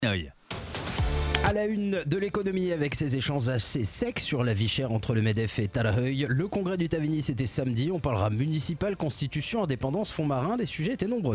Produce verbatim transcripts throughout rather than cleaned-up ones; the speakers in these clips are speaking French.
Œil. À la une de l'économie avec ces échanges assez secs sur la vie chère entre le MEDEF et Talahoy. Le congrès du Tavini c'était samedi, on parlera municipal, constitution, indépendance, fonds marins, les sujets étaient nombreux.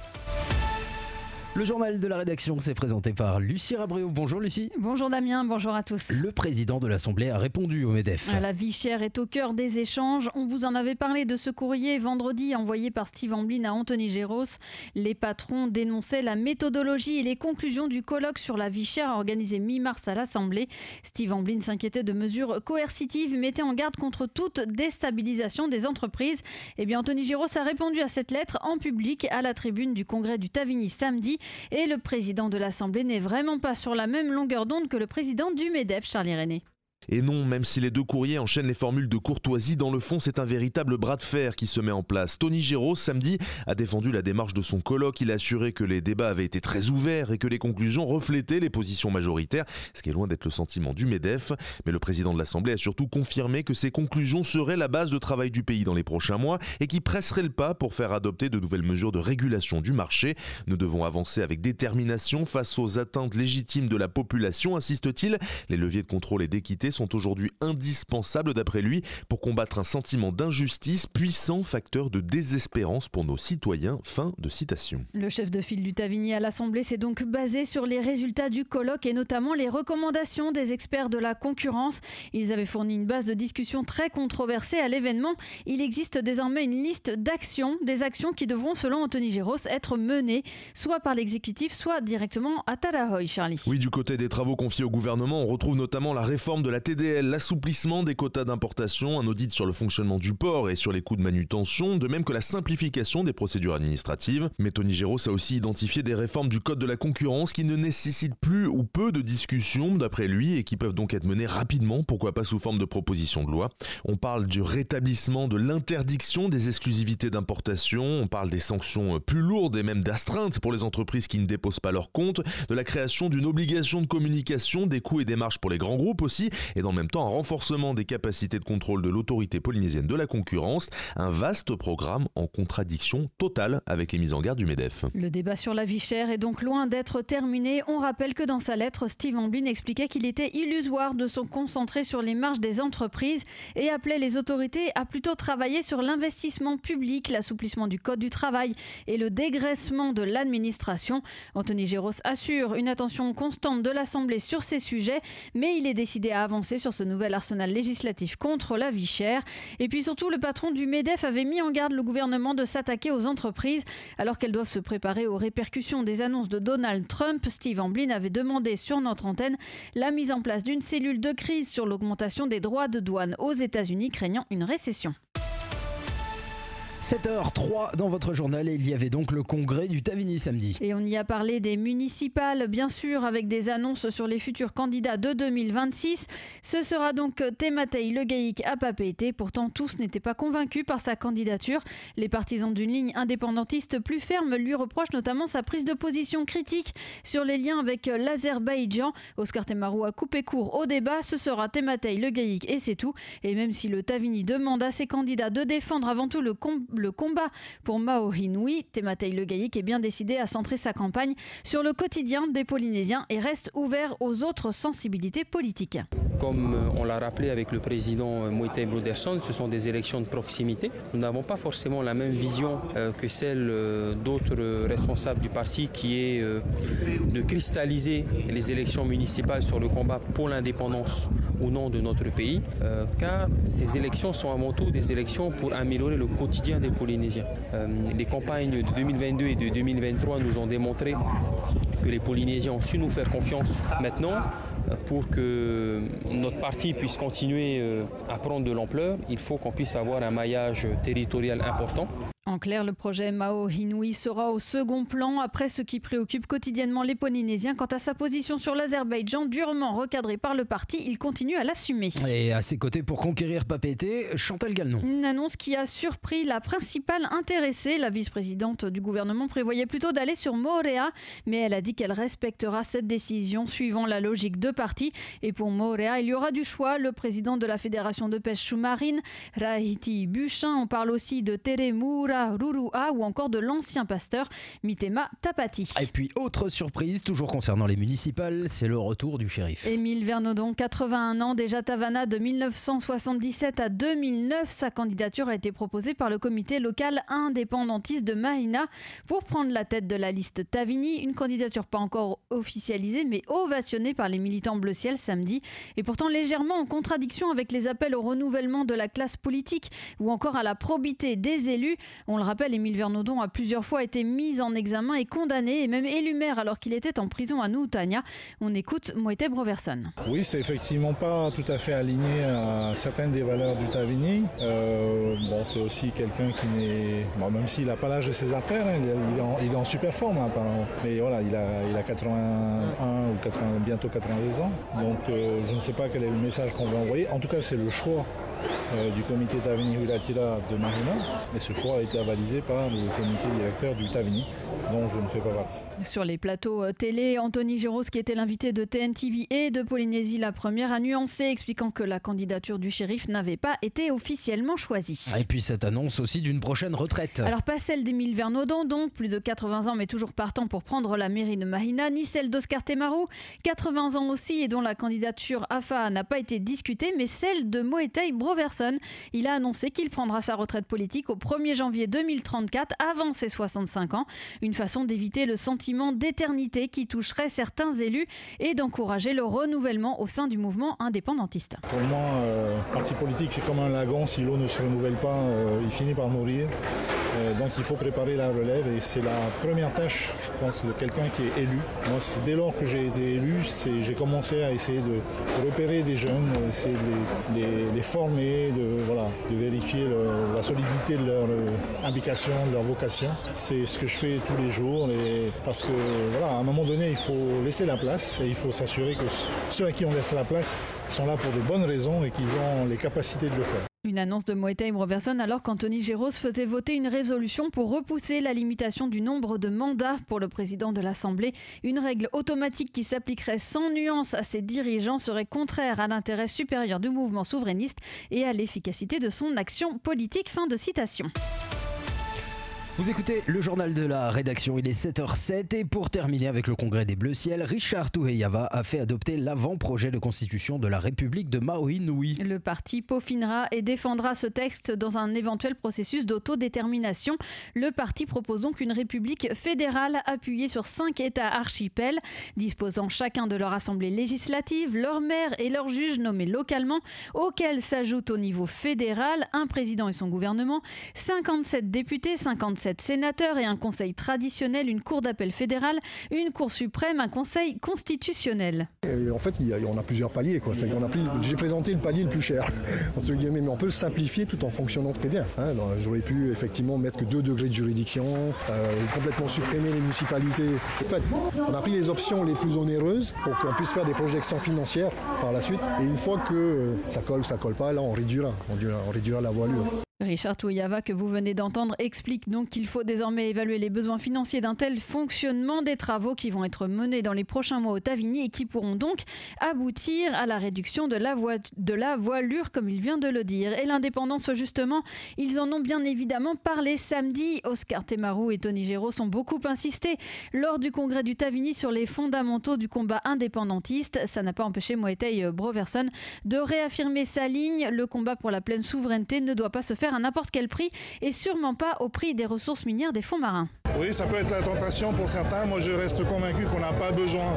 Le journal de la rédaction s'est présenté par Lucie Rabréau. Bonjour Lucie. Bonjour Damien, bonjour à tous. Le président de l'Assemblée a répondu au MEDEF. La vie chère est au cœur des échanges. On vous en avait parlé de ce courrier vendredi envoyé par Steve Amblin à Anthony Géros. Les patrons dénonçaient la méthodologie et les conclusions du colloque sur la vie chère organisé mi-mars à l'Assemblée. Steve Amblin s'inquiétait de mesures coercitives, mettait en garde contre toute déstabilisation des entreprises. Eh bien, Anthony Géros a répondu à cette lettre en public à la tribune du congrès du Tavini samedi. Et le président de l'Assemblée n'est vraiment pas sur la même longueur d'onde que le président du MEDEF, Charlie René. Et non, même si les deux courriers enchaînent les formules de courtoisie, dans le fond, c'est un véritable bras de fer qui se met en place. Tony Géros, samedi, a défendu la démarche de son colloque. Il a assuré que les débats avaient été très ouverts et que les conclusions reflétaient les positions majoritaires, ce qui est loin d'être le sentiment du MEDEF. Mais le président de l'Assemblée a surtout confirmé que ces conclusions seraient la base de travail du pays dans les prochains mois et qui presseraient le pas pour faire adopter de nouvelles mesures de régulation du marché. Nous devons avancer avec détermination face aux atteintes légitimes de la population, insiste-t-il. Les leviers de contrôle et d'équité sont aujourd'hui indispensables d'après lui pour combattre un sentiment d'injustice, puissant facteur de désespérance pour nos citoyens. Fin de citation. Le chef de file du Tavini à l'Assemblée s'est donc basé sur les résultats du colloque et notamment les recommandations des experts de la concurrence. Ils avaient fourni une base de discussion très controversée à l'événement. Il existe désormais une liste d'actions, des actions qui devront, selon Anthony Géros, être menées soit par l'exécutif, soit directement à Talahoy, Charlie. Oui, du côté des travaux confiés au gouvernement, on retrouve notamment la réforme de la T D L, l'assouplissement des quotas d'importation, un audit sur le fonctionnement du port et sur les coûts de manutention, de même que la simplification des procédures administratives. Mais Tony Géros a aussi identifié des réformes du code de la concurrence qui ne nécessitent plus ou peu de discussion, d'après lui, et qui peuvent donc être menées rapidement, pourquoi pas sous forme de proposition de loi. On parle du rétablissement de l'interdiction des exclusivités d'importation, on parle des sanctions plus lourdes et même d'astreintes pour les entreprises qui ne déposent pas leurs comptes, de la création d'une obligation de communication des coûts et des marges pour les grands groupes aussi, et dans le même temps un renforcement des capacités de contrôle de l'autorité polynésienne de la concurrence, un vaste programme en contradiction totale avec les mises en garde du MEDEF. Le débat sur la vie chère est donc loin d'être terminé. On rappelle que dans sa lettre, Steve Amblin expliquait qu'il était illusoire de se concentrer sur les marges des entreprises et appelait les autorités à plutôt travailler sur l'investissement public, l'assouplissement du code du travail et le dégraissement de l'administration. Anthony Géros assure une attention constante de l'Assemblée sur ces sujets, mais il est décidé à avancer sur ce nouvel arsenal législatif contre la vie chère. Et puis surtout, le patron du MEDEF avait mis en garde le gouvernement de s'attaquer aux entreprises alors qu'elles doivent se préparer aux répercussions des annonces de Donald Trump. Steve Amblin avait demandé sur notre antenne la mise en place d'une cellule de crise sur l'augmentation des droits de douane aux États-Unis, craignant une récession. sept heures trois dans votre journal et il y avait donc le congrès du Tavini samedi. Et on y a parlé des municipales, bien sûr, avec des annonces sur les futurs candidats de deux mille vingt-six. Ce sera donc Tematei Legaïc à Papeete. Pourtant, tous n'étaient pas convaincus par sa candidature. Les partisans d'une ligne indépendantiste plus ferme lui reprochent notamment sa prise de position critique sur les liens avec l'Azerbaïdjan. Oscar Temaru a coupé court au débat. Ce sera Tematei Legaïc et c'est tout. Et même si le Tavini demande à ses candidats de défendre avant tout le combat Le combat pour Mao Hinui, Tematei Legaïc est bien décidé à centrer sa campagne sur le quotidien des Polynésiens et reste ouvert aux autres sensibilités politiques. Comme on l'a rappelé avec le président Moitai Broderson, ce sont des élections de proximité. Nous n'avons pas forcément la même vision que celle d'autres responsables du parti qui est de cristalliser les élections municipales sur le combat pour l'indépendance ou non de notre pays, car ces élections sont avant tout des élections pour améliorer le quotidien des Polynésiens. Euh, les campagnes de deux mille vingt-deux et de deux mille vingt-trois nous ont démontré que les Polynésiens ont su nous faire confiance maintenant. Pour que notre parti puisse continuer à prendre de l'ampleur, il faut qu'on puisse avoir un maillage territorial important. En clair, le projet Mao Hinui sera au second plan après ce qui préoccupe quotidiennement les Polynésiens. Quant à sa position sur l'Azerbaïdjan, durement recadrée par le parti, il continue à l'assumer. Et à ses côtés pour conquérir Papeete, Chantal Gagnon. Une annonce qui a surpris la principale intéressée. La vice-présidente du gouvernement prévoyait plutôt d'aller sur Moorea, mais elle a dit qu'elle respectera cette décision suivant la logique de parti. Et pour Moorea, il y aura du choix. Le président de la Fédération de pêche sous-marine, Rahiti Buchin, on parle aussi de Tere Moura Musa Rurua ou encore de l'ancien pasteur Mitema Tapati. Et puis autre surprise, toujours concernant les municipales, c'est le retour du shérif. Émile Vernaudon, quatre-vingt-un ans, déjà Tavana de mille neuf cent soixante-dix-sept à deux mille neuf. Sa candidature a été proposée par le comité local indépendantiste de Mahina pour prendre la tête de la liste Tavini. Une candidature pas encore officialisée mais ovationnée par les militants bleu-ciel samedi et pourtant légèrement en contradiction avec les appels au renouvellement de la classe politique ou encore à la probité des élus. On le rappelle, Émile Vernaudon a plusieurs fois été mis en examen et condamné et même élu maire alors qu'il était en prison à Noutania. On écoute Moïté Broverson. Oui, c'est effectivement pas tout à fait aligné à certaines des valeurs du Tavini. Euh, bon, c'est aussi quelqu'un qui n'est... Bon, même s'il n'a pas l'âge de ses artères, hein, il, est en, il est en super forme, hein, apparemment. Mais voilà, il a, il a quatre-vingt-un ou quatre-vingts, bientôt quatre-vingt-deux ans. Donc euh, je ne sais pas quel est le message qu'on veut envoyer. En tout cas, c'est le choix Euh, du comité Tavini Huilatila de Mahina, et ce choix a été avalisé par le comité directeur du Tavini, dont je ne fais pas partie. Sur les plateaux télé, Anthony Géros, qui était l'invité de T N T V et de Polynésie la première, a nuancé, expliquant que la candidature du shérif n'avait pas été officiellement choisie. Et puis cette annonce aussi d'une prochaine retraite. Alors pas celle d'Émile Vernaudon, donc plus de quatre-vingts ans mais toujours partant pour prendre la mairie de Mahina, ni celle d'Oscar Temaru, quatre-vingts ans aussi et dont la candidature A F A n'a pas été discutée, mais celle de Moetai Broverson. Il a annoncé qu'il prendra sa retraite politique au premier janvier deux mille trente-quatre, avant ses soixante-cinq ans. Une façon d'éviter le sentiment d'éternité qui toucherait certains élus et d'encourager le renouvellement au sein du mouvement indépendantiste. Pour moi, euh, parti politique, c'est comme un lagon. Si l'eau ne se renouvelle pas, euh, il finit par mourir. Euh, donc il faut préparer la relève et c'est la première tâche, je pense, de quelqu'un qui est élu. Moi, c'est dès lors que j'ai été élu, c'est, j'ai commencé à essayer de repérer des jeunes, essayer de les, les, les former, de, voilà, de vérifier le, la solidité de leur euh, implication, de leur vocation. C'est ce que je fais tous les jours et parce que voilà, à un moment donné, il faut laisser la place et il faut s'assurer que ceux à qui on laisse la place sont là pour de bonnes raisons et qu'ils ont les capacités de le faire. Une annonce de Moetai Broverson alors qu'Anthony Géros faisait voter une résolution pour repousser la limitation du nombre de mandats pour le président de l'Assemblée. Une règle automatique qui s'appliquerait sans nuance à ses dirigeants serait contraire à l'intérêt supérieur du mouvement souverainiste et à l'efficacité de son action politique. Fin de citation. Vous écoutez le journal de la rédaction, il est sept heures sept et pour terminer avec le congrès des Bleu-Ciel, Richard Touhéiava a fait adopter l'avant-projet de constitution de la République de Maui-Nui. Le parti peaufinera et défendra ce texte dans un éventuel processus d'autodétermination. Le parti propose donc une république fédérale appuyée sur cinq États archipels, disposant chacun de leur assemblée législative, leur maire et leurs juges nommés localement, auxquels s'ajoute au niveau fédéral un président et son gouvernement, cinquante-sept députés, cinquante-sept sénateurs et un conseil traditionnel, une cour d'appel fédérale, une cour suprême, un conseil constitutionnel. Et en fait, il y a, on a plusieurs paliers. Quoi. On a pris, j'ai présenté le palier le plus cher, entre guillemets, mais on peut le simplifier tout en fonctionnant très bien. Hein. J'aurais pu effectivement mettre que deux degrés de juridiction, euh, complètement supprimer les municipalités. En fait, on a pris les options les plus onéreuses pour qu'on puisse faire des projections financières par la suite. Et une fois que euh, ça colle, ça colle pas, là on réduira, on réduira, on réduira la voilure. Richard Touhéiava, que vous venez d'entendre, explique donc qu'il faut désormais évaluer les besoins financiers d'un tel fonctionnement des travaux qui vont être menés dans les prochains mois au Tavini et qui pourront donc aboutir à la réduction de la, vo- de la voilure, comme il vient de le dire. Et l'indépendance, justement, ils en ont bien évidemment parlé samedi. Oscar Temaru et Tony Géros ont beaucoup insisté lors du congrès du Tavini sur les fondamentaux du combat indépendantiste. Ça n'a pas empêché Moetai Broverson de réaffirmer sa ligne. Le combat pour la pleine souveraineté ne doit pas se faire à n'importe quel prix et sûrement pas au prix des ressources minières des fonds marins. Oui, ça peut être la tentation pour certains. Moi, je reste convaincu qu'on n'a pas besoin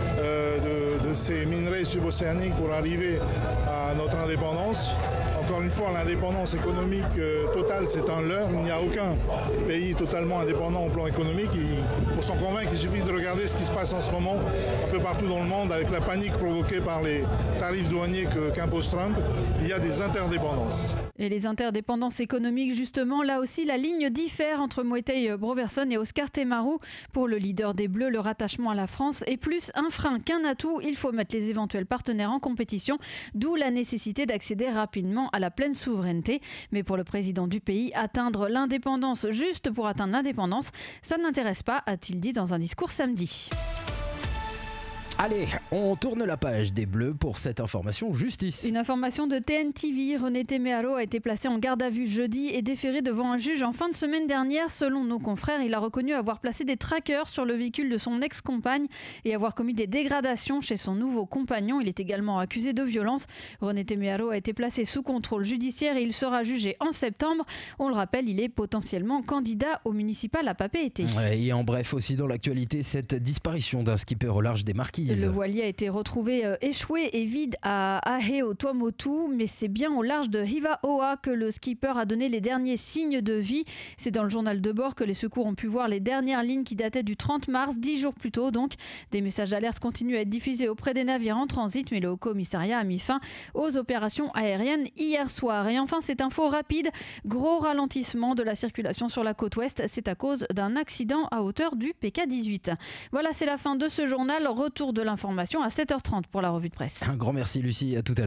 euh, de, de ces minerais subocéaniques pour arriver à notre indépendance. Encore une fois, l'indépendance économique euh, totale, c'est un leurre. Il n'y a aucun pays totalement indépendant au plan économique. Il, pour s'en convaincre, il suffit de regarder ce qui se passe en ce moment un peu partout dans le monde avec la panique provoquée par les tarifs douaniers que, qu'impose Trump. Il y a des interdépendances. Et les interdépendances économiques, justement, là aussi, la ligne diffère entre Moetai Broverson et Oscar Temaru. Pour le leader des Bleus, le rattachement à la France est plus un frein qu'un atout. Il faut mettre les éventuels partenaires en compétition, d'où la nécessité d'accéder rapidement à la pleine souveraineté. Mais pour le président du pays, atteindre l'indépendance juste pour atteindre l'indépendance, ça ne l'intéresse pas, a-t-il dit dans un discours samedi. Allez, on tourne la page des Bleus pour cette information justice. Une information de T N T V, René Temearo a été placé en garde à vue jeudi et déféré devant un juge en fin de semaine dernière. Selon nos confrères, il a reconnu avoir placé des trackers sur le véhicule de son ex-compagne et avoir commis des dégradations chez son nouveau compagnon. Il est également accusé de violence. René Temearo a été placé sous contrôle judiciaire et il sera jugé en septembre. On le rappelle, il est potentiellement candidat au municipal à Papeete. Ouais, et en bref, aussi dans l'actualité, cette disparition d'un skipper au large des Marquises. Le voilier a été retrouvé euh, échoué et vide à Ahe au Tuamotu, mais c'est bien au large de Hiva-Oa que le skipper a donné les derniers signes de vie. C'est dans le journal de bord que les secours ont pu voir les dernières lignes qui dataient du trente mars, dix jours plus tôt. Donc, des messages d'alerte continuent à être diffusés auprès des navires en transit, mais le Haut Commissariat a mis fin aux opérations aériennes hier soir. Et enfin, cette info rapide, gros ralentissement de la circulation sur la côte ouest. C'est à cause d'un accident à hauteur du P K dix-huit. Voilà, c'est la fin de ce journal. Retour de l'information à sept heures trente pour la revue de presse. Un grand merci Lucie, à tout à l'heure.